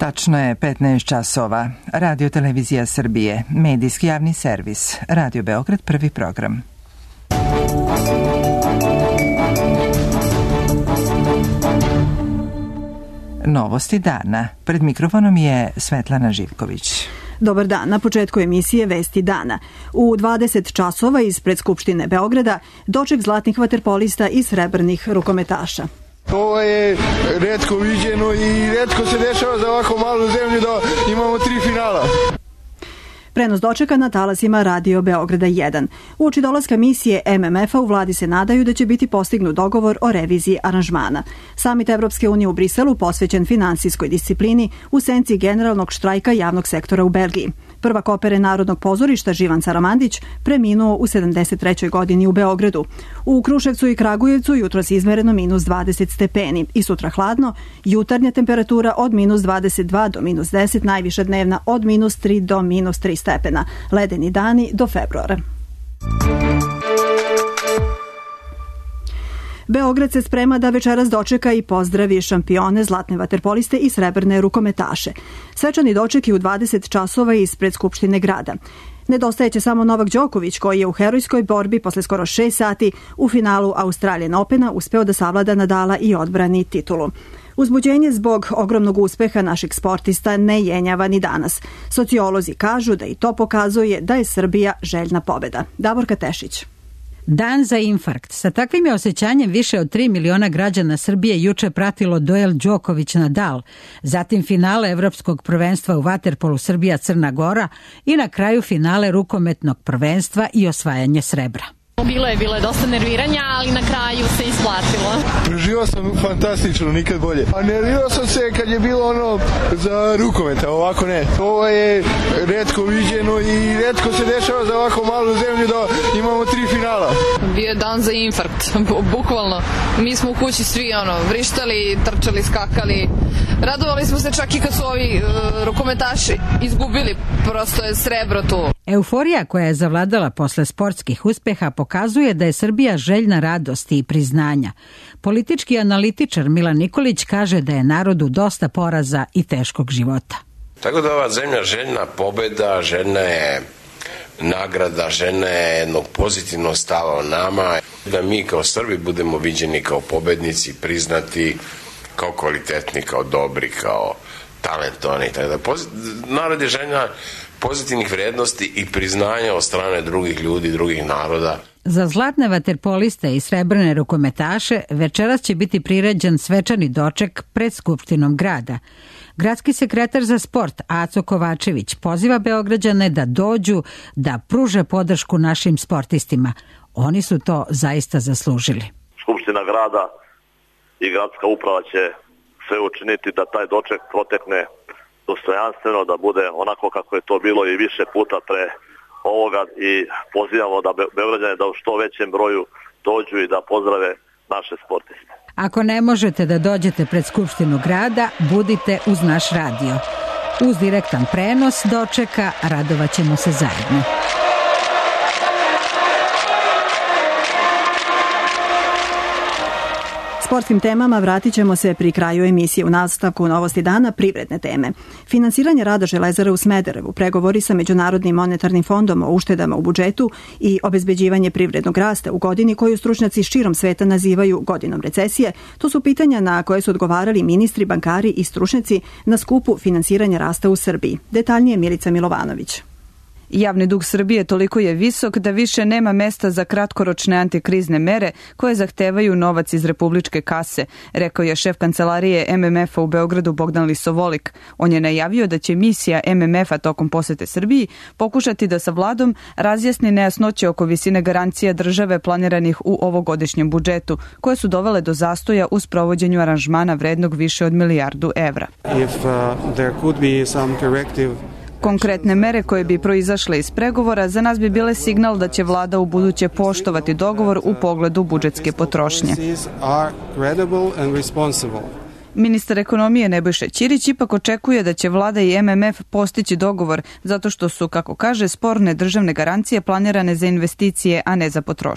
Tačno je 15 časova. Radio Televizija Srbije, medijski javni servis, Radio Beograd, prvi program. Novosti dana. Pred mikrofonom je Svetlana Živković. Dobar dan, na početku emisije Vesti dana. U 20 časova ispred Skupštine Beograda doček zlatnih vaterpolista i srebrnih rukometaša. Ovo je retko viđeno i retko se dešava za ovako malu zemlju da imamo 3 finala. Prenos dočeka na talasima Radio Beograda 1. Uoči dolaska misije MMF-a u vladi se nadaju da će biti postignut dogovor o reviziji aranžmana. Samit Evropske unije u Briselu posvećen finansijskoj disciplini u senci generalnog štrajka javnog sektora u Belgiji. Prvak opere Narodnog pozorišta Živan Caramandić preminuo u 73. godini u Beogradu. U Kruševcu i Kragujevcu jutros izmereno minus 20 stepeni i sutra hladno, jutarnja temperatura od minus 22 do minus 10, najviša dnevna od minus 3 do minus 3 stepena. Ledeni dani do februara. Beograd se sprema da večeras dočeka i pozdravi šampione, zlatne vaterpoliste i srebrne rukometaše. Svečani doček je u 20 časova ispred Skupštine grada. Nedostajeće samo Novak Đoković, koji je u herojskoj borbi posle skoro 6 sati u finalu Australian Opena uspeo da savlada Nadala i odbrani titulu. Uzbuđenje zbog ogromnog uspeha naših sportista ne jenjava ni danas. Sociolozi kažu da i to pokazuje da je Srbija željna pobeda. Davorka Tešić. Dan za infarkt. Sa takvim je osjećanjem više od 3 miliona građana Srbije juče pratilo duel Đoković-Nadal, zatim finale Evropskog prvenstva u vaterpolu Srbija-Crna Gora i na kraju finale rukometnog prvenstva i osvajanje srebra. Bilo je dosta nerviranja, ali na kraju se isplatilo. Preživao sam fantastično, nikad bolje. A nervirao sam se kad je bilo ono za rukometa, ovako ne. Ovo je retko viđeno i retko se dešava za ovako malu zemlju da imamo 3 finala. Bio je dan za infarkt, bukvalno. Mi smo u kući svi vrištali, trčali, skakali. Radovali smo se čak i kad su ovi rukometaši izgubili, prosto je srebro tu. Euforija koja je zavladala posle sportskih uspeha pokazuje da je Srbija željna radosti i priznanja. Politički analitičar Milan Nikolić kaže da je narodu dosta poraza i teškog života. Tako da ova zemlja željna pobeda, željna je nagrada, željna je jednog pozitivnog stava o nama, da mi kao Srbi budemo viđeni kao pobednici, priznati kao kvalitetni, kao dobri, kao talentovani. Narod je željna pozitivnih vrednosti i priznanja od strane drugih ljudi, drugih naroda. Za zlatne vaterpoliste i srebrne rukometaše večeras će biti priređen svečani doček pred Skupštinom grada. Gradski sekretar za sport Aco Kovačević poziva Beograđane da dođu, da pruže podršku našim sportistima. Oni su to zaista zaslužili. Skupština grada i gradska uprava će sve učiniti da taj doček protekne dostojanstveno, da bude onako kako je to bilo i više puta pre ovoga i pozivamo da Beograđane da u što većem broju dođu i da pozdrave naše sportiste. Ako ne možete da dođete pred Skupštinu grada, budite uz naš radio. Uz direktan prenos dočeka radovaćemo se zajedno. Sportskim temama vratit ćemo se pri kraju emisije. U nastavku Novosti dana privredne teme. Finansiranje rada Železare u Smederevu, pregovori sa Međunarodnim monetarnim fondom o uštedama u budžetu i obezbeđivanje privrednog rasta u godini koju stručnjaci širom sveta nazivaju godinom recesije, to su pitanja na koje su odgovarali ministri, bankari i stručnjaci na skupu Finansiranja rasta u Srbiji. Detaljnije Milica Milovanović. Javni dug Srbije toliko je visok da više nema mesta za kratkoročne antikrizne mere koje zahtevaju novac iz republičke kase, rekao je šef kancelarije MMF-a u Beogradu Bogdan Lisovolik. On je najavio da će misija MMF-a tokom posete Srbiji pokušati da sa vladom razjasni nejasnoće oko visine garancija države planiranih u ovogodišnjem budžetu, koje su dovele do zastoja u sprovođenju aranžmana vrednog više od milijardu evra. Konkretne mere koje bi proizašle iz pregovora za nas bi bile signal da će vlada u buduće poštovati dogovor u pogledu budžetske potrošnje. Ministar ekonomije Nebojša Ćirić ipak očekuje da će vlada i MMF postići dogovor zato što su, kako kaže, sporne državne garancije planirane za investicije, a ne za potrošnju.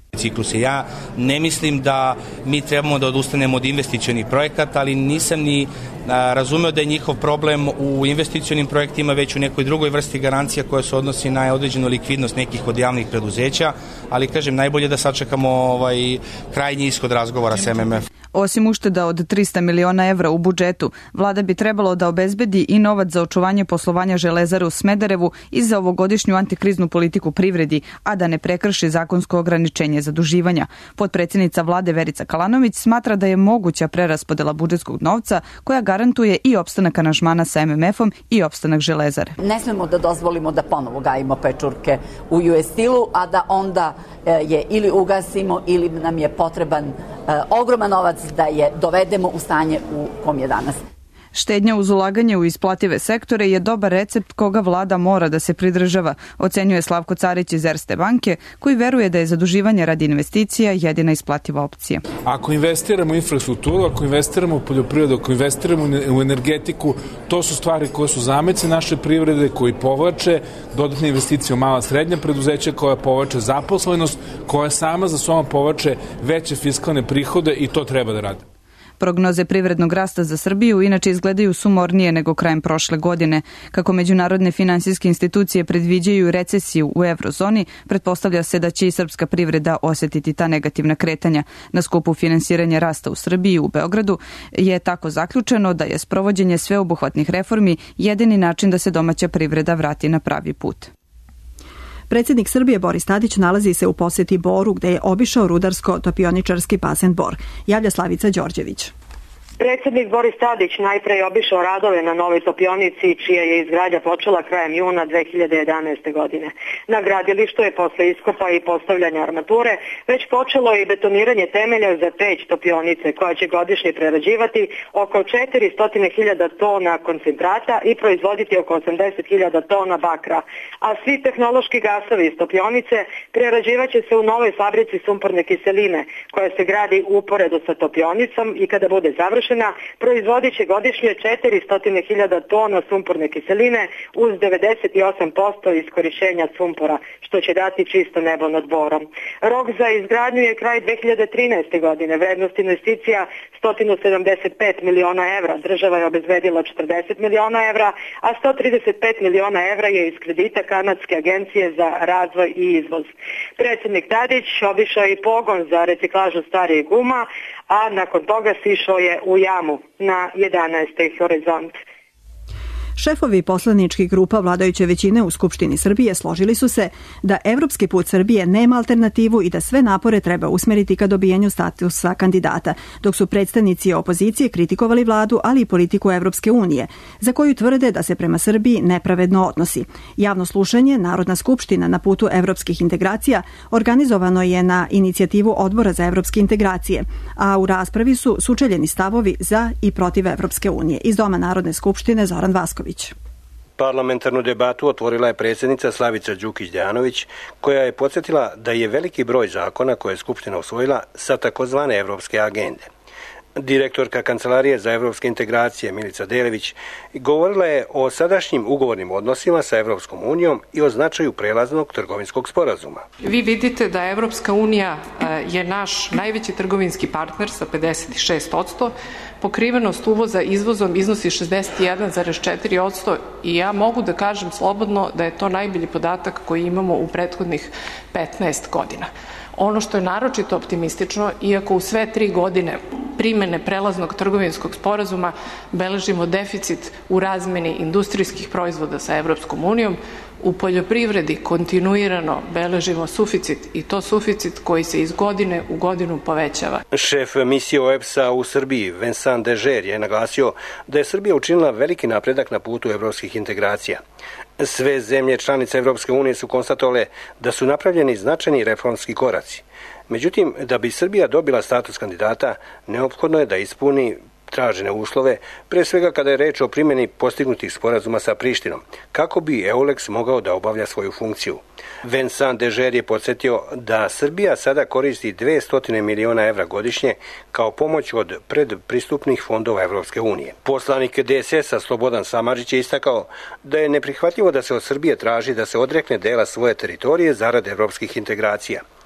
cikluse. Ja ne mislim da mi trebamo da odustanemo od investicionih projekata, ali nisam ni razumeo da je njihov problem u investicionim projektima, već u nekoj drugoj vrsti garancija koja se odnosi na određenu likvidnost nekih od javnih preduzeća, ali kažem, najbolje da sačekamo krajnji ishod razgovora s MMF. Osim ušteda od 300 miliona evra u budžetu, vlada bi trebalo da obezbedi i novac za očuvanje poslovanja Železare u Smederevu i za ovogodišnju antikriznu politiku privredi, a da ne prekrši zakonsko ograničenje zaduživanja. Potpredsjednica vlade Verica Kalanović smatra da je moguća preraspodela budžetskog novca koja garantuje i opstanak aranžmana sa MMF-om i opstanak Železare. Ne smemo da dozvolimo da ponovo gajimo pečurke u US Steel-u, a da onda je ili ugasimo ili nam je potreban ogroman novac da je dovedemo u stanje u kom je danas. Štednja uz ulaganje u isplative sektore je dobar recept koga vlada mora da se pridržava, ocenjuje Slavko Carić iz Erste banke, koji veruje da je zaduživanje radi investicija jedina isplativa opcija. Ako investiramo u infrastrukturu, ako investiramo u poljoprivredu, ako investiramo u energetiku, to su stvari koje su zameci naše privrede, koji povlače dodatne investicije u mala srednja preduzeća, koja povlače zaposlenost, koja sama za sobom povlače veće fiskalne prihode i to treba da rade. Prognoze privrednog rasta za Srbiju inače izgledaju sumornije nego krajem prošle godine. Kako međunarodne finansijske institucije predviđaju recesiju u eurozoni, pretpostavlja se da će i srpska privreda osjetiti ta negativna kretanja. Na skupu finansiranja rasta u Srbiji u Beogradu je tako zaključeno da je sprovođenje sveobuhvatnih reformi jedini način da se domaća privreda vrati na pravi put. Predsjednik Srbije Boris Tadić nalazi se u posjeti Boru gde je obišao rudarsko-topioničarski bazen Bor. Javlja Slavica Đorđević. Predsjednik Boris Tadić najpre je obišao radove na novoj topionici, čija je izgradnja počela krajem juna 2011. godine. Na gradilištu je posle iskopa i postavljanja armature već počelo i betoniranje temelja za peć topionice, koja će godišnje prerađivati oko 400.000 tona koncentrata i proizvoditi oko 80.000 tona bakra. A svi tehnološki gasovi iz topionice prerađivaće se u novoj fabrici sumporne kiseline, koja se gradi uporedo sa topionicom i kada bude završena, proizvodit će godišnje 400.000 tona sumporne kiseline uz 98% iskorišćenja sumpora, što će dati čisto nebo nad Borom. Rok za izgradnju je kraj 2013. godine, vrednost investicija 175 miliona evra, država je obezbedila 40 miliona evra, a 135 miliona evra je iz kredita Kanadske agencije za razvoj i izvoz. Predsjednik Tadić obišao je i pogon za reciklažu starijih guma, a nakon toga sišao je u jamu na 11. Horizont. Šefovi poslaničkih grupa vladajuće većine u Skupštini Srbije složili su se da evropski put Srbije nema alternativu i da sve napore treba usmeriti ka dobijanju statusa kandidata, dok su predstavnici opozicije kritikovali vladu, ali i politiku Evropske unije, za koju tvrde da se prema Srbiji nepravedno odnosi. Javno slušanje Narodna skupština na putu evropskih integracija organizovano je na inicijativu Odbora za evropske integracije, a u raspravi su sučeljeni stavovi za i protiv Evropske unije. Iz Doma Narodne skupštine Zoran Vasković. Parlamentarnu debatu otvorila je predsjednica Slavica Đukić-Dejanović, koja je podsjetila da je veliki broj zakona koje je Skupština usvojila sa takozvane evropske agende. Direktorka Kancelarije za evropske integracije Milica Delević govorila je o sadašnjim ugovornim odnosima sa Evropskom unijom i o značaju prelaznog trgovinskog sporazuma. Vi vidite da Evropska unija je naš najveći trgovinski partner sa 56%, pokrivenost uvoza izvozom iznosi 61,4% i ja mogu da kažem slobodno da je to najbolji podatak koji imamo u prethodnih 15 godina. Ono što je naročito optimistično, iako u sve 3 godine primene prelaznog trgovinskog sporazuma beležimo deficit u razmeni industrijskih proizvoda sa Evropskom unijom, u poljoprivredi kontinuirano beležimo suficit i to suficit koji se iz godine u godinu povećava. Šef misije OEBS-a u Srbiji, Vincent Dežer, je naglasio da je Srbija učinila veliki napredak na putu evropskih integracija. Sve zemlje članice Evropske unije su konstatovale da su napravljeni značajni reformski koraci. Međutim, da bi Srbija dobila status kandidata, neophodno je da ispuni tražene uslove, pre svega kada je reč o primjeni postignutih sporazuma sa Prištinom, kako bi EULEX mogao da obavlja svoju funkciju. Vincent Dežer je podsjetio da Srbija sada koristi 200 miliona evra godišnje kao pomoć od predpristupnih fondova Evropske unije. Poslanik DSS-a Slobodan Samardžić je istakao da je neprihvatljivo da se od Srbije traži da se odrekne dela svoje teritorije zarad evropskih integracija.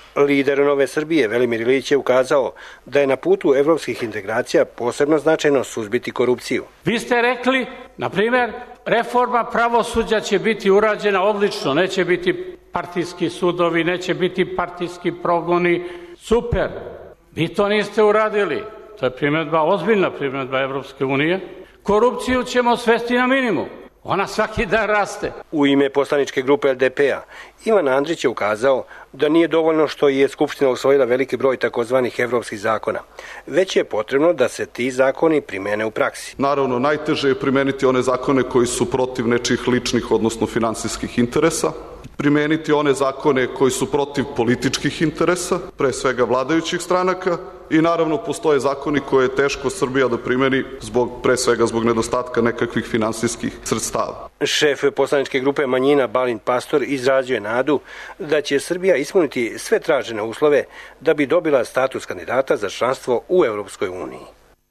Lider Nove Srbije Velimir Ilić je ukazao da je na putu evropskih integracija posebno značajno suzbiti korupciju. Vi ste rekli, na primjer, reforma pravosuđa će biti urađena odlično, neće biti partijski sudovi, neće biti partijski progoni, super. Vi to niste uradili. To je primjedba, ozbiljna primjedba Evropske unije. Korupciju ćemo svesti na minimum. Ona svaki dan raste. U ime poslaničke grupe LDP-a Ivan Andrić je ukazao da nije dovoljno što je Skupština usvojila veliki broj takozvanih evropskih zakona, već je potrebno da se ti zakoni primene u praksi. Naravno, najteže je primeniti one zakone koji su protiv nečijih ličnih, odnosno finansijskih interesa, primeniti one zakone koji su protiv političkih interesa, pre svega vladajućih stranaka, i naravno postoje zakoni koje je teško Srbija da primeni pre svega zbog nedostatka nekakvih finansijskih sredstava. Šef poslaničke grupe manjina Balint Pastor izrazio je nadu da će Srbija ispuniti sve tražene uslove da bi dobila status kandidata za članstvo u Evropskoj uniji.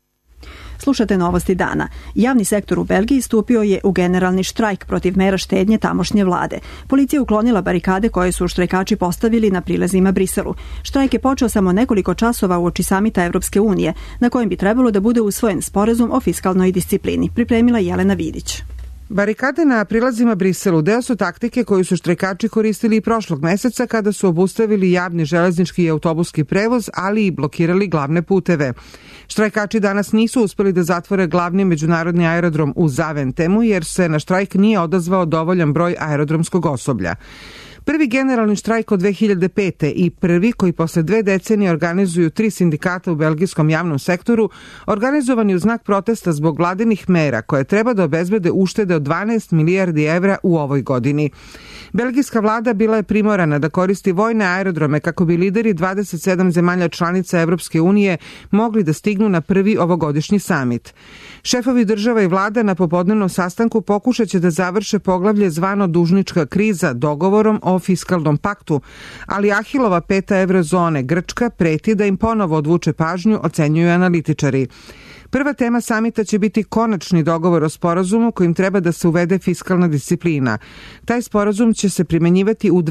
Slušate novosti dana. Javni sektor u Belgiji stupio je u generalni štrajk protiv mera štednje tamošnje vlade. Policija uklonila barikade koje su štrajkači postavili na prilazima Briselu. Štrajk je počeo samo nekoliko časova uoči samita Evropske unije, na kojem bi trebalo da bude usvojen sporazum o fiskalnoj disciplini. Pripremila Jelena Vidić. Barikade na prilazima Briselu deo su taktike koju su štrajkači koristili i prošlog meseca kada su obustavili javni železnički i autobuski prevoz, ali i blokirali glavne puteve. Štrajkači danas nisu uspeli da zatvore glavni međunarodni aerodrom u Zaventemu jer se na štrajk nije odazvao dovoljan broj aerodromskog osoblja. Prvi generalni štrajk od 2005. i prvi koji posle 2 decenije organizuju 3 sindikata u belgijskom javnom sektoru, organizovani u znak protesta zbog vladinih mera koje treba da obezbede uštede od 12 milijardi evra u ovoj godini. Belgijska vlada bila je primorana da koristi vojne aerodrome kako bi lideri 27 zemalja članica Evropske unije mogli da stignu na prvi ovogodišnji samit. Šefovi država i vlada na popodnevnom sastanku pokušat će da završe poglavlje zvano dužnička kriza dogovorom o fiskalnom paktu, ali Ahilova peta evrozone Grčka preti da im ponovo odvuče pažnju, ocenjuju analitičari. Prva tema samita će biti konačni dogovor o sporazumu kojim treba da se uvede fiskalna disciplina. Taj sporazum će se primenjivati u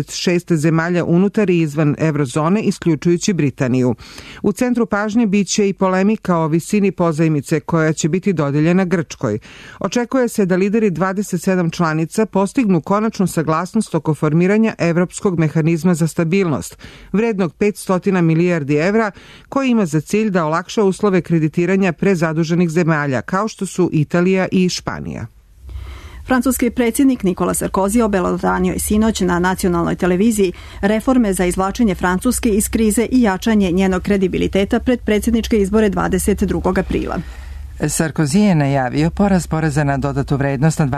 26 zemalja unutar i izvan evrozone, isključujući Britaniju. U centru pažnje biće i polemika o visini pozajmice koja će biti dodeljena Grčkoj. Očekuje se da lideri 27 članica postignu konačnu saglasnost oko formiranja Evropskog mehanizma za stabilnost, vrednog 500 milijardi evra, koji ima za cilj da olakša uslove kreditiranja prezaduženih zemalja, kao što su Italija i Španija. Francuski predsjednik Nikola Sarkozy obelodanio je sinoć na nacionalnoj televiziji reforme za izvlačenje Francuske iz krize i jačanje njenog kredibiliteta pred predsjedničke izbore 22. aprila. Sarkozy je najavio porast poreza na dodatu vrednost na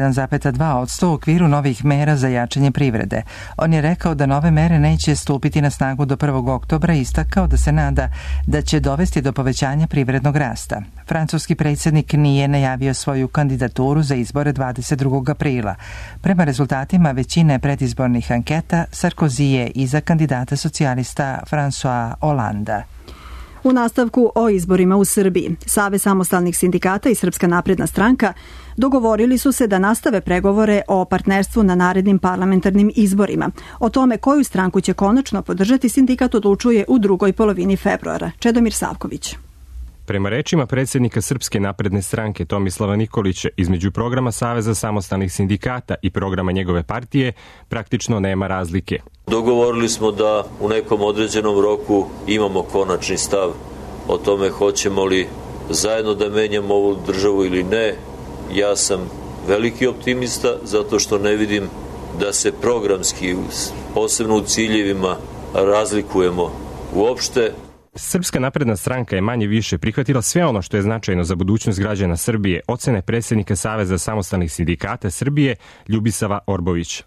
21,2% u okviru novih mera za jačanje privrede. On je rekao da nove mere neće stupiti na snagu do 1. oktobra i istakao da se nada da će dovesti do povećanja privrednog rasta. Francuski predsjednik nije najavio svoju kandidaturu za izbore 22. aprila. Prema rezultatima većine predizbornih anketa, Sarkozy je iza kandidata socijalista François Hollanda. U nastavku o izborima u Srbiji, Savez samostalnih sindikata i Srpska napredna stranka dogovorili su se da nastave pregovore o partnerstvu na narednim parlamentarnim izborima. O tome koju stranku će konačno podržati sindikat odlučuje u drugoj polovini februara. Čedomir Savković. Prema rečima predsjednika Srpske napredne stranke Tomislava Nikolića, između programa Saveza samostalnih sindikata i programa njegove partije praktično nema razlike. Dogovorili smo da u nekom određenom roku imamo konačni stav o tome hoćemo li zajedno da menjamo ovu državu ili ne. Ja sam veliki optimista zato što ne vidim da se programski, posebno u ciljevima, razlikujemo uopšte. Srpska napredna stranka je manje više prihvatila sve ono što je značajno za budućnost građana Srbije, ocene predsjednika Saveza samostalnih sindikata Srbije Ljubisava Orbovića.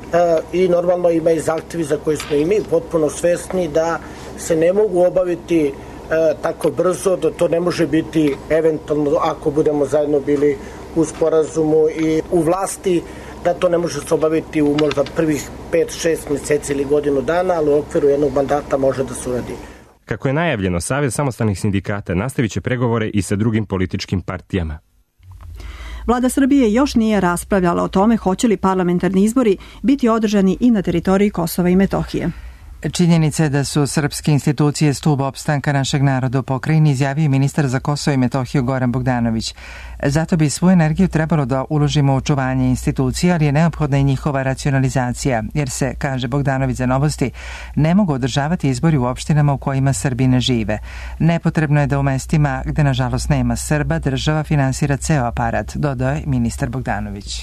I normalno ima i zahtjevi za koje smo i mi potpuno svesni da se ne mogu obaviti tako brzo, da to ne može biti eventualno ako budemo zajedno bili u sporazumu i u vlasti, da to ne može se obaviti u možda prvih 5-6 mjeseci ili godinu dana, ali u okviru jednog mandata može da se uradi. Kako je najavljeno, Savez samostalnih sindikata nastavit će pregovore i sa drugim političkim partijama. Vlada Srbije još nije raspravljala o tome hoće li parlamentarni izbori biti održani i na teritoriji Kosova i Metohije. Činjenica je da su srpske institucije stub opstanka našeg naroda u pokrajini, izjavio ministar za Kosovo i Metohiju Goran Bogdanović. Zato bi svu energiju trebalo da uložimo u očuvanje institucija, ali je neophodna i njihova racionalizacija, jer se, kaže Bogdanović za Novosti, ne mogu održavati izbori u opštinama u kojima Srbi ne žive. Nepotrebno je da u mestima gde nažalost nema Srba država finansira ceo aparat, dodao je ministar Bogdanović.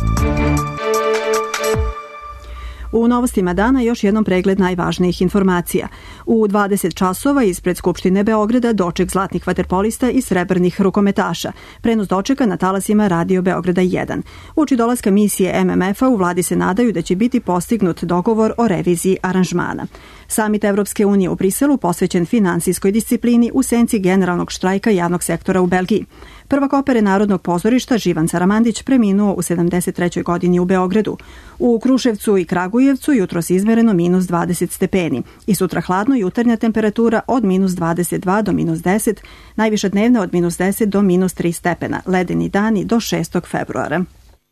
U novostima dana još jednom pregled najvažnijih informacija. U 20 časova ispred Skupštine Beograda doček zlatnih vaterpolista i srebrnih rukometaša. Prenos dočeka na talasima Radio Beograda 1. Uoči dolaska misije MMF-a u vladi se nadaju da će biti postignut dogovor o reviziji aranžmana. Samit Evropske unije u Briselu posvećen finansijskoj disciplini u senci generalnog štrajka javnog sektora u Belgiji. Prvak opere Narodnog pozorišta Živan Caramandić preminuo u 73. godini u Beogradu. U Kruševcu i Kragujevcu jutros izmereno minus 20 stepeni i sutra hladno jutarnja temperatura od minus 22 do minus 10, najviša dnevna od minus 10 do minus 3 stepena, ledeni dani do 6. februara.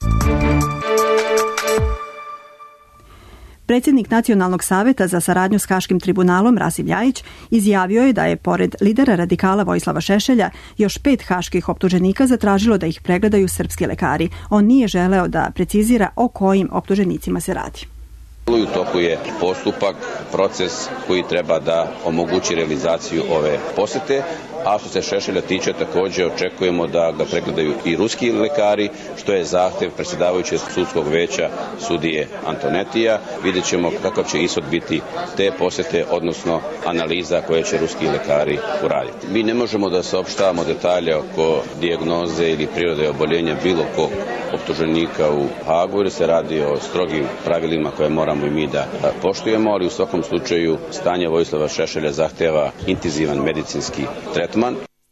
Predsjednik Nacionalnog saveta za saradnju s Haškim tribunalom Rasim Ljajić izjavio je da je pored lidera radikala Vojislava Šešelja još 5 haških optuženika zatražilo da ih pregledaju srpski lekari. On nije želeo da precizira o kojim optuženicima se radi. U toku je postupak, proces koji treba da omogući realizaciju ove posete, a što se Šešelja tiče također očekujemo da ga pregledaju i ruski lekari, što je zahtev predsjedavajućeg sudskog veća sudije Antonetija. Vidjet ćemo kakav će ishod biti te posete, odnosno analiza koje će ruski lekari uraditi. Mi ne možemo da saopštavamo detalje oko dijagnoze ili prirode oboljenja bilo kog optuženika u Hagu, jer se radi o strogim pravilima koje moramo i mi da poštujemo, ali u svakom slučaju stanje Vojislava Šešelja zahteva intenzivan medicinski tretman.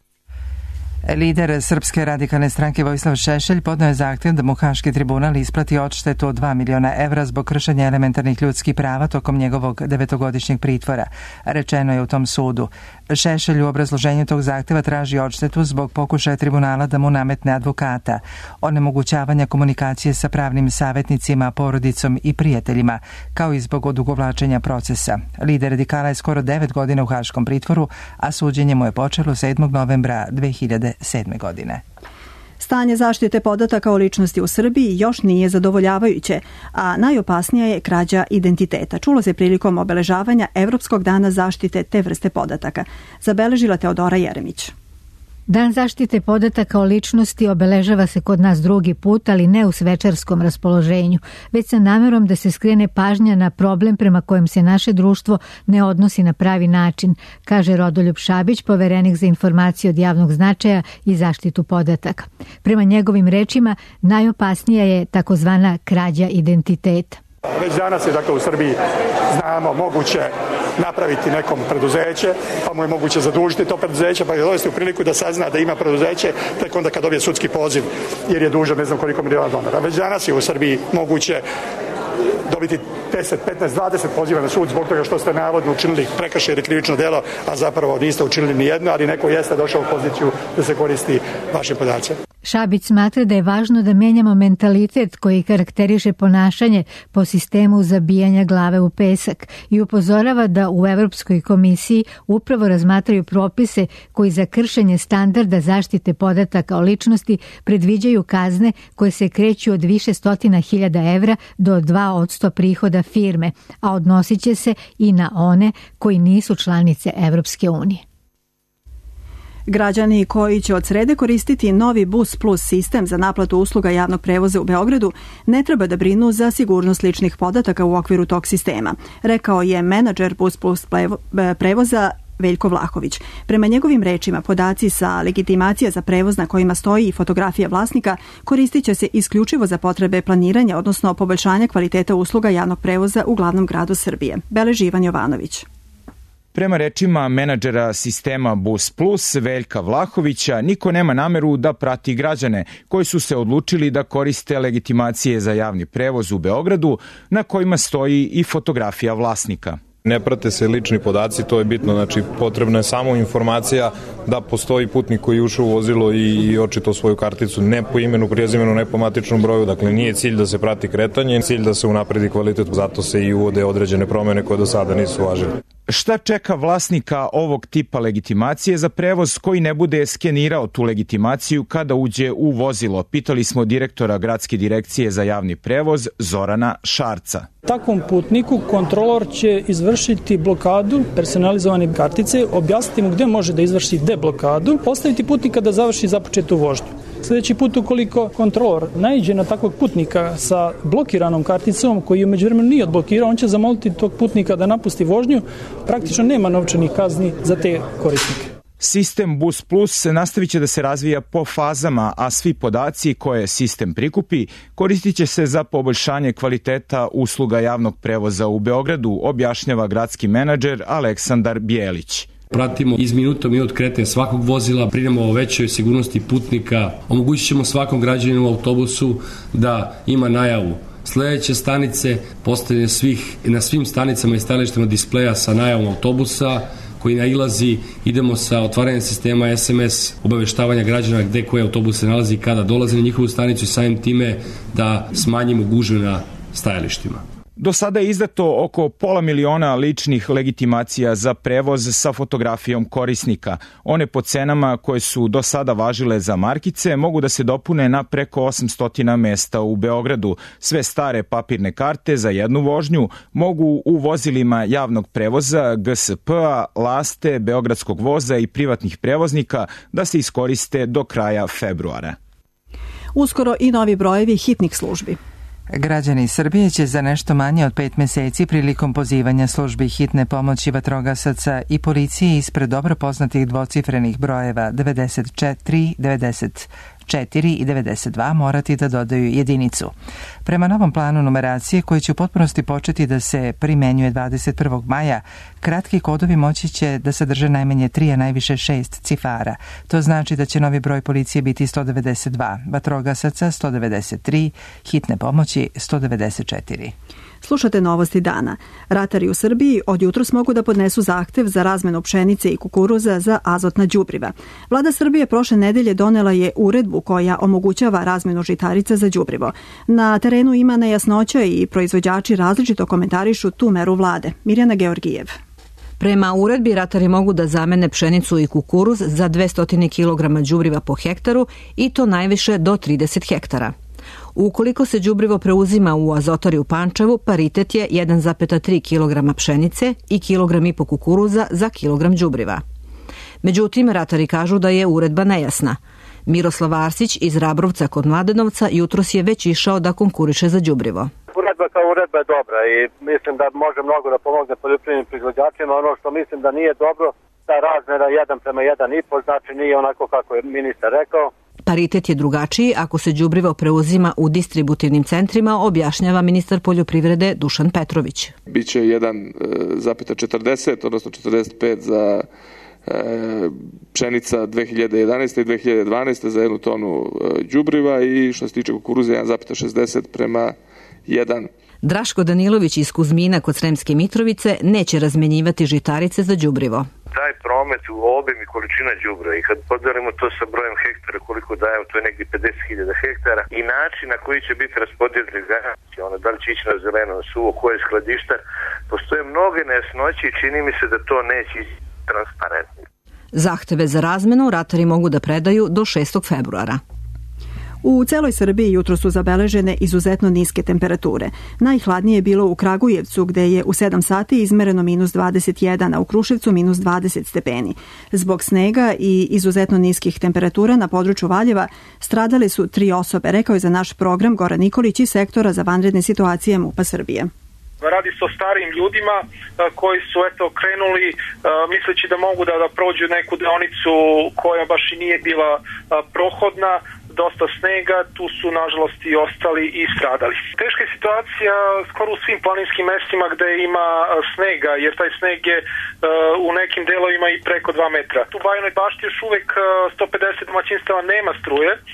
Lider Srpske radikalne stranke Vojislav Šešelj podneo je zahtjev da mu Haški tribunal isplati odštetu od 2 miliona evra zbog kršenja elementarnih ljudskih prava tokom njegovog 9-godišnjeg pritvora. Rečeno je u tom sudu. Šešelj u obrazloženju tog zahtjeva traži odštetu zbog pokušaja tribunala da mu nametne advokata, onemogućavanja komunikacije sa pravnim savjetnicima, porodicom i prijateljima, kao i zbog odugovlačenja procesa. Lider radikala je skoro 9 godina u haškom pritvoru, a suđenje mu je počelo 7. novembra 2007. godine. Stanje zaštite podataka o ličnosti u Srbiji još nije zadovoljavajuće, a najopasnija je krađa identiteta. Čulo se prilikom obeležavanja Evropskog dana zaštite te vrste podataka. Zabeležila Teodora Jeremić. Dan zaštite podataka o ličnosti obeležava se kod nas drugi put, ali ne u svečarskom raspoloženju, već sa namerom da se skrene pažnja na problem prema kojem se naše društvo ne odnosi na pravi način, kaže Rodoljub Šabić, poverenik za informacije od javnog značaja i zaštitu podataka. Prema njegovim rečima, najopasnija je takozvana krađa identiteta. Već danas je dakle u Srbiji znamo moguće napraviti nekom preduzeće, pa mu je moguće zadužiti to preduzeće, pa je dovesti u priliku da sazna da ima preduzeće tek onda kad dobije sudski poziv jer je dužan ne znam koliko miliona dolara. Već danas je u Srbiji moguće dobiti 10, 15, 20 poziva na sud zbog toga što ste navodno učinili prekršaj ili krivično delo, a zapravo niste učinili ni jedno, ali neko jeste došao u poziciju da se koristi vašim podacima. Šabić smatra da je važno da menjamo mentalitet koji karakteriše ponašanje po sistemu zabijanja glave u pesak i upozorava da u Evropskoj komisiji upravo razmatraju propise koji za kršenje standarda zaštite podataka o ličnosti predviđaju kazne koje se kreću od više stotina hiljada evra do 2% prihoda firme, a odnosit će se i na one koji nisu članice Evropske unije. Građani koji će od srede koristiti novi Bus Plus sistem za naplatu usluga javnog prevoza u Beogradu ne treba da brinu za sigurnost ličnih podataka u okviru tog sistema, rekao je menadžer Bus Plus prevoza Veljko Vlahović. Prema njegovim rečima, podaci sa legitimacija za prevoz na kojima stoji i fotografija vlasnika koristit će se isključivo za potrebe planiranja, odnosno poboljšanja kvaliteta usluga javnog prevoza u glavnom gradu Srbije. Beleži Ivan Jovanović. Prema rečima menadžera sistema Bus Plus Veljka Vlahovića, niko nema nameru da prati građane koji su se odlučili da koriste legitimacije za javni prevoz u Beogradu na kojima stoji i fotografija vlasnika. Ne prate se lični podaci, to je bitno, znači potrebna je samo informacija da postoji putnik koji je ušao u vozilo i očito svoju karticu, ne po imenu, prezimenu, ne po matičnom broju, dakle nije cilj da se prati kretanje, cilj da se unapredi kvalitet, zato se i uvode određene promene koje do sada nisu važile. Šta čeka vlasnika ovog tipa legitimacije za prevoz koji ne bude skenirao tu legitimaciju kada uđe u vozilo? Pitali smo direktora Gradske direkcije za javni prevoz Zorana Šarca. Takvom putniku kontrolor će izvršiti blokadu personalizovane kartice, objasniti mu gde može da izvrši deblokadu, ostaviti putnika da završi započetu vožnju. Sljedeći put ukoliko kontrolor naiđe na takvog putnika sa blokiranom karticom koji je međuvremenu nije odblokirao, on će zamoliti tog putnika da napusti vožnju. Praktično nema novčanih kazni za te korisnike. Sistem Bus Plus nastavit će da se razvija po fazama, a svi podaci koje sistem prikupi koristit će se za poboljšanje kvaliteta usluga javnog prevoza u Beogradu, objašnjava gradski menadžer Aleksandar Bijelić. Pratimo iz minuta u minut kretanje svakog vozila, brinemo o većoj sigurnosti putnika, omogućit ćemo svakom građaninu u autobusu da ima najavu sledeće stanice, postavljanje na svim stanicama i stajalištima displeja sa najavom autobusa koji nailazi, idemo sa otvaranjem sistema SMS obaveštavanja građana gde koji autobus se nalazi i kada dolazi na njihovu stanicu i samim time da smanjimo gužve na stajalištima. Do sada je izdato oko 500.000 ličnih legitimacija za prevoz sa fotografijom korisnika. One po cenama koje su do sada važile za markice mogu da se dopune na preko 800 mesta u Beogradu. Sve stare papirne karte za jednu vožnju mogu u vozilima javnog prevoza, GSP-a, Laste, Beogradskog voza i privatnih prevoznika da se iskoriste do kraja februara. Uskoro i novi brojevi hitnih službi. Građani Srbije će za nešto manje od 5 meseci prilikom pozivanja službi hitne pomoći vatrogasaca i policije ispred dobro poznatih dvocifrenih brojeva 94, 94 i 92 morati da dodaju jedinicu. Prema novom planu numeracije koji će u potpunosti početi da se primenjuje 21. maja, kratki kodovi moći će da sadrže najmanje 3, a najviše 6 cifara. To znači da će novi broj policije biti 192, vatrogasaca 193, hitne pomoći 194. Slušate novosti dana. Ratari u Srbiji od jutros mogu da podnesu zahtev za razmenu pšenice i kukuruza za azotna đubriva. Vlada Srbije prošle nedelje donela je uredbu koja omogućava razmenu žitarica za đubrivo. Na terenu ima nejasnoća i proizvođači različito komentarišu tu meru vlade. Mirjana Georgijev. Prema uredbi ratari mogu da zamene pšenicu i kukuruz za 200 kg đubriva po hektaru i to najviše do 30 hektara. Ukoliko se đubrivo preuzima u Azotori u Pančevu, paritet je 1,3 kg pšenice i 1,5 kg kukuruza za kilogram đubriva. Međutim, ratari kažu da je uredba nejasna. Miroslav Arsić iz Rabrovca kod Mladenovca jutros je već išao da konkuriše za đubrivo. Uredba kao uredba je dobra i mislim da može mnogo da pomogne poljoprivrednim proizvođačima. Ono što mislim da nije dobro, ta razmera 1:1,5, znači nije onako kako je ministar rekao. Paritet je drugačiji ako se đubrivo preuzima u distributivnim centrima, objašnjava ministar poljoprivrede Dušan Petrović. Biće 1,40, odnosno 45 za pšenica 2011. i 2012. za 1 tonu đubriva i što se tiče kukuruza 1,60:1. Draško Danilović iz Kuzmina kod Sremske Mitrovice neće razmenjivati žitarice za đubrivo. Taj promet u obim i količina đubriva i kad podelimo to sa brojem hektara koliko daje, to je negdje 50.000 hektara i način na koji će biti raspodijeljene garancije, da li će ići na zeleno, na suvo, koje je skladištar, postoje mnoge nejasnoće i čini mi se da to neće ići transparentno. Zahteve za razmenu ratari mogu da predaju do 6. februara. U celoj Srbiji jutro su zabeležene izuzetno niske temperature. Najhladnije je bilo u Kragujevcu gde je u 7 sati izmereno -21, a u Kruševcu -20 stepeni. Zbog snega i izuzetno niskih temperatura na području Valjeva stradale su 3 osobe, rekao je za naš program Goran Nikolić iz sektora za vanredne situacije MUP-a Srbije. Radi se o starijim ljudima koji su krenuli misleći da mogu da prođu neku deonicu koja baš i nije bila prohodna, dosta snega, tu su nažalost i ostali i stradali. Teška je situacija skoro u svim planinskim mestima gde ima snega, jer taj sneg je u nekim delovima i preko 2 metra. U Bajinoj Bašti još uvek 150 domaćinstava nema struje,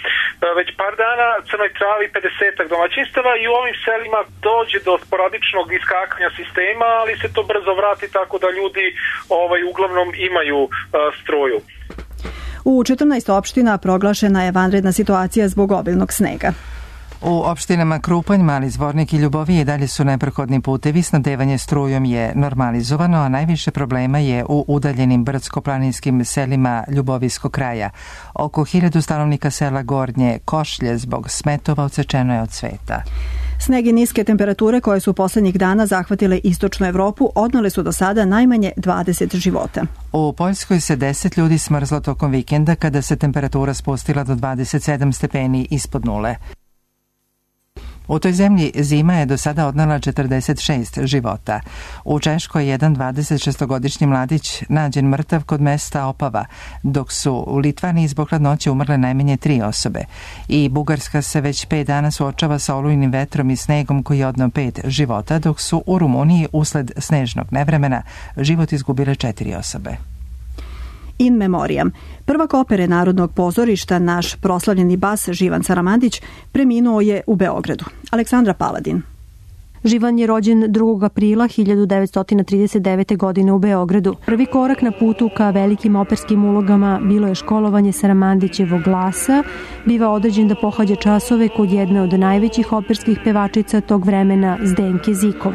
već par dana, Crnoj Travi 50 domaćinstava i u ovim selima dođe do sporadičnog iskakanja sistema, ali se to brzo vrati tako da ljudi uglavnom imaju struju. U 14 opština proglašena je vanredna situacija zbog obilnog snega. U opštinama Krupanj, Mali Zvornik i Ljubovija i dalje su neprohodni putevi, snabdevanje strujom je normalizovano, a najviše problema je u udaljenim brdsko-planinskim selima Ljubovijskog kraja. Oko 1000 stanovnika sela Gornje Košlje zbog smetova odsečeno je od sveta. Sneg i niske temperature koje su poslednjih dana zahvatile istočnu Evropu odnele su do sada najmanje 20 života. U Poljskoj se 10 ljudi smrzlo tokom vikenda kada se temperatura spustila do 27 stepeni ispod nule. U toj zemlji zima je do sada odnela 46 života. U Češkoj jedan 26-godišnji mladić nađen mrtav kod mesta Opava, dok su u Litvaniji zbog hladnoće umrle najmanje 3 osobe. I Bugarska se već 5 dana suočava sa olujnim vetrom i snegom koji je odneo 5 života, dok su u Rumuniji usled snežnog nevremena život izgubile 4 osobe. In memoriam. Prvak opere Narodnog pozorišta, naš proslavljeni bas Živan Saramandić, preminuo je u Beogradu. Aleksandra Paladin. Živan je rođen 2. aprila 1939. godine u Beogradu. Prvi korak na putu ka velikim operskim ulogama bilo je školovanje Saramandićevog glasa. Biva određen da pohađa časove kod jedne od najvećih operskih pevačica tog vremena, Zdenke Zikove.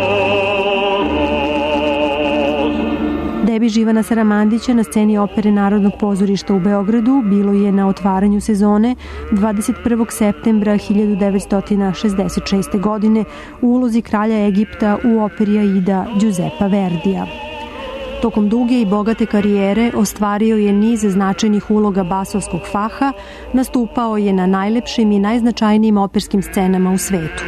Debi Živana Saramandića na sceni opere Narodnog pozorišta u Beogradu bilo je na otvaranju sezone 21. septembra 1966. godine u ulozi kralja Egipta u operi Aida Giuseppa Verdija. Tokom duge i bogate karijere ostvario je niz značajnih uloga basovskog faha, nastupao je na najlepšim i najznačajnijim operskim scenama u svetu.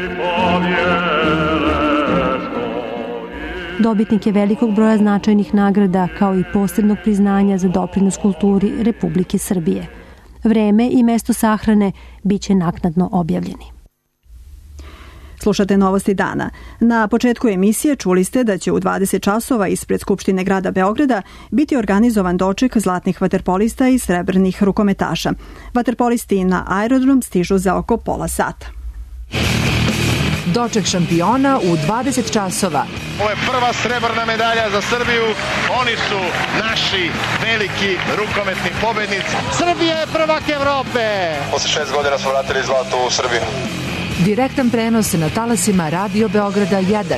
Dobitnik je velikog broja značajnih nagrada kao i posebnog priznanja za doprinos kulturi Republike Srbije. Vreme i mesto sahrane biće naknadno objavljeni. Slušate Novosti dana. Na početku emisije čuli ste da će u 20 časova ispred Skupštine grada Beograda biti organizovan doček zlatnih vaterpolista i srebrnih rukometaša. Vaterpolisti na aerodrom stižu za oko pola sata. Doček šampiona u 20 časova. Ovo je prva srebrna medalja za Srbiju. Oni su naši veliki rukometni pobednici. Srbija je prvak Evrope. Posle 6 godina smo vratili zlato u Srbiju. Direktan prenos na talasima Radio Beograda 1.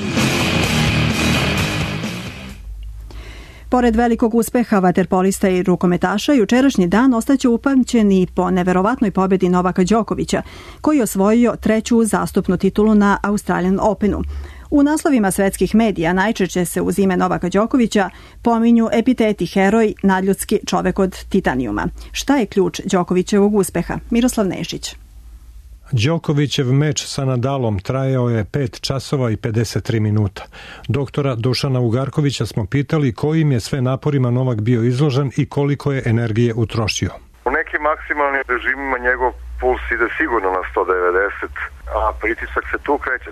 Pored velikog uspeha vaterpolista i rukometaša, jučerašnji dan ostaće upamćen i po neverovatnoj pobedi Novaka Đokovića, koji je osvojio 3. uzastopnu titulu na Australian Openu. U naslovima svetskih medija najčešće se uz ime Novaka Đokovića pominju epiteti heroj, nadljudski čovek od titanijuma. Šta je ključ Đokovićevog uspeha? Miroslav Nešić. Đokovićev meč sa Nadalom trajao je 5 časova i 53 minuta. Doktora Dušana Ugarkovića smo pitali kojim je sve naporima Novak bio izložen i koliko je energije utrošio. U nekim maksimalnim režimima njegov puls ide sigurno na 190, a pritisak se tu kreće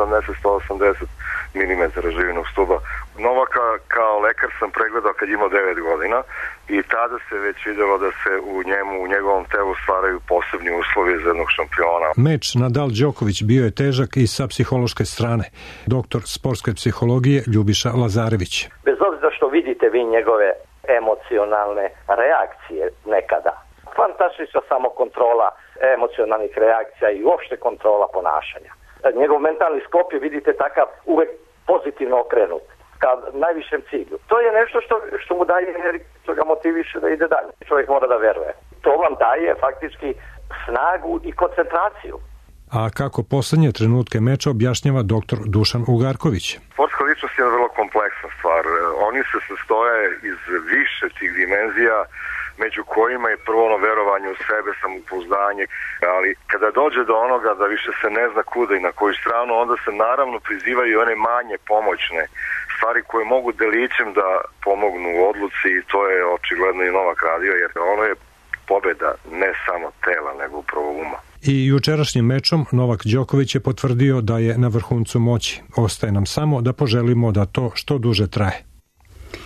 170-180 mm živinog stuba. Novaka kao lekar sam pregledao kad imao 9 godina i tada se već vidjelo da se u njegovom telu stvaraju posebni uslovi za jednog šampiona. Meč Nadal-Đoković bio je težak i sa psihološke strane. Doktor sportske psihologije Ljubiša Lazarević. Bez obzira što vidite vi njegove emocionalne reakcije nekada, fantastična samokontrola emocionalnih reakcija i uopšte kontrola ponašanja. Njegov mentalni sklop je, vidite, takav uvek pozitivno okrenut ka najvišem cilju. To je nešto što mu daje energiju, što ga motiviše da ide dalje. Čovjek mora da veruje. To vam daje faktički snagu i koncentraciju. A kako poslednje trenutke meča objašnjava doktor Dušan Ugarković. Sportska ličnost je vrlo kompleksna stvar. Oni se sastoje iz više tih dimenzija, među kojima je prvo ono verovanje u sebe, samopouzdanje, ali kada dođe do onoga da više se ne zna kuda i na koju stranu, onda se naravno prizivaju one manje pomoćne stvari koje mogu delićem da pomognu u odluci i to je očigledno i Novak radio, jer ono je pobeda ne samo tela, nego upravo uma. I jučerašnjim mečom Novak Đoković je potvrdio da je na vrhuncu moći. Ostaje nam samo da poželimo da to što duže traje.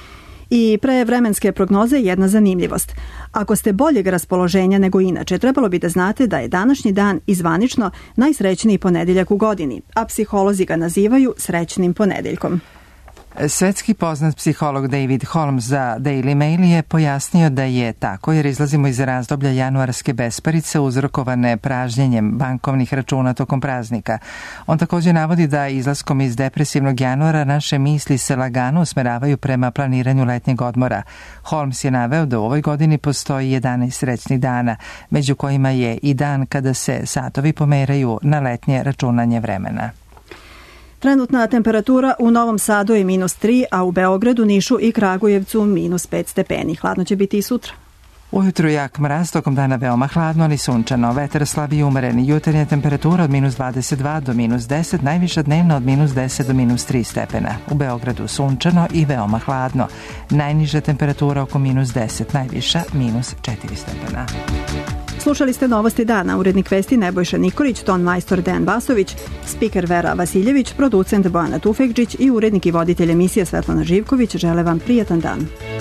I pre vremenske prognoze jedna zanimljivost. Ako ste boljeg raspoloženja nego inače, trebalo bi da znate da je današnji dan izvanično najsrećniji ponedeljak u godini, a psiholozi ga nazivaju srećnim ponedeljkom. Svetski poznat psiholog David Holmes za Daily Mail je pojasnio da je tako jer izlazimo iz razdoblja januarske besparice uzrokovane pražnjenjem bankovnih računa tokom praznika. On također navodi da izlaskom iz depresivnog januara naše misli se lagano usmeravaju prema planiranju letnjeg odmora. Holmes je naveo da u ovoj godini postoji 11 srećnih dana, među kojima je i dan kada se satovi pomeraju na letnje računanje vremena. Trenutna temperatura u Novom Sadu je -3, a u Beogradu, Nišu i Kragujevcu -5 stepeni. Hladno će biti i sutra. Ujutru jak mraz, tokom dana veoma hladno, ali sunčano. Vetar slab i umeren. Jutarnja temperatura od -22 do -10, najviša dnevna od -10 do -3 stepena. U Beogradu sunčano i veoma hladno. Najniža temperatura oko -10, najviša -4 stepena. Slušali ste Novosti dana, urednik vesti Nebojša Nikolić, ton majstor Dejan Vasović, spiker Vera Vasiljević, producent Bojana Tufekđić i urednik i voditelj emisije Svetlana Živković žele vam prijatan dan.